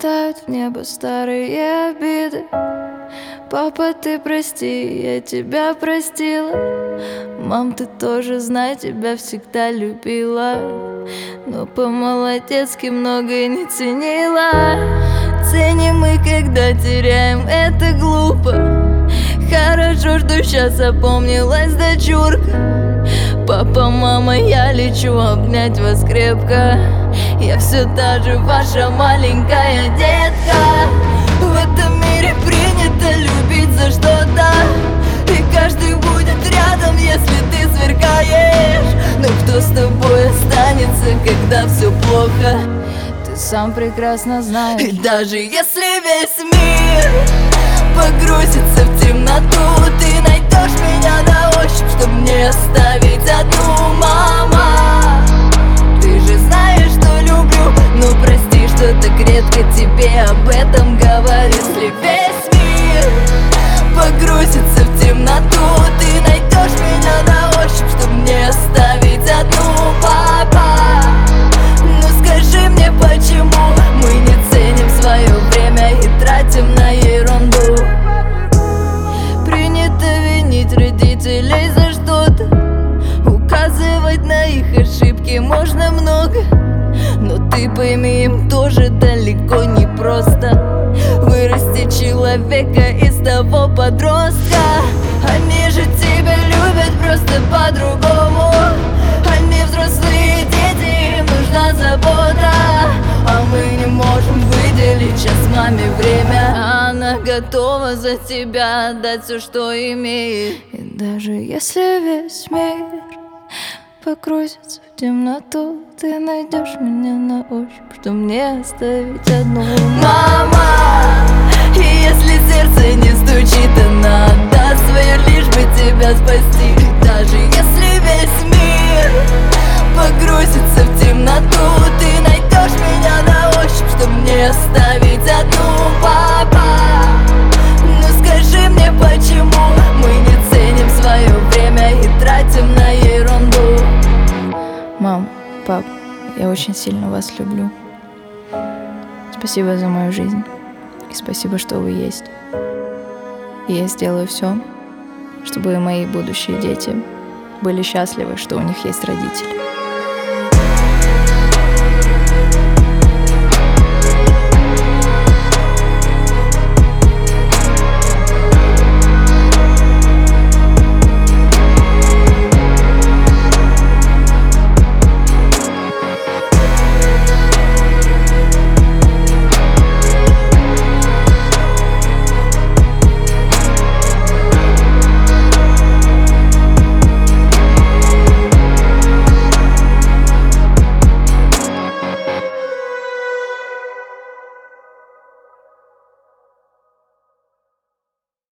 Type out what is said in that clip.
Улетают в небо старые обиды. Папа, ты прости, я тебя простила. Мам, ты тоже знай, тебя всегда любила, но по-молодецки многое не ценила. Ценим мы, когда теряем, это глупо. Хорошо, что сейчас опомнилась дочурка. Папа, мама, я лечу обнять вас крепко. Я все та же ваша маленькая детка. В этом мире принято любить за что-то, и каждый будет рядом, если ты сверкаешь. Но кто с тобой останется, когда все плохо, ты сам прекрасно знаешь. И даже если весь мир погрузится в темноту, ты найдешь меня на ощупь, чтоб не оставить одну. Мама, ты же знаешь, что люблю, но прости, что так редко тебе об этом говорю. Если весь мир погрузится в темноту, ты найдешь меня на ощупь, чтоб не оставить одну. Папа, ну скажи мне, почему мы не ценим свое время и тратим на ерунду? Принято винить родителей за что-то, указывать на их ошибки можно много, но ты пойми, им тоже далеко не просто вырастить человека из того подростка. Они же тебя любят просто по-другому. Они взрослые дети, им нужна забота, а мы не можем выделить сейчас маме время. Она готова за тебя отдать все, что имеет. И даже если весь мир погрузится в темноту, ты найдешь меня на ощупь, что мне оставить одну. Мама, и если сердце не стучит, она отдаст свое, лишь бы тебя спасти. И даже если весь мир погрузится в темноту, ты найдешь меня на ощупь, что мне оставить одну. Папа, ну скажи мне, почему мы не ценим свое время и тратим на ерунду? Мам, пап, я очень сильно вас люблю. Спасибо за мою жизнь. И спасибо, что вы есть. И я сделаю все, чтобы мои будущие дети были счастливы, что у них есть родители.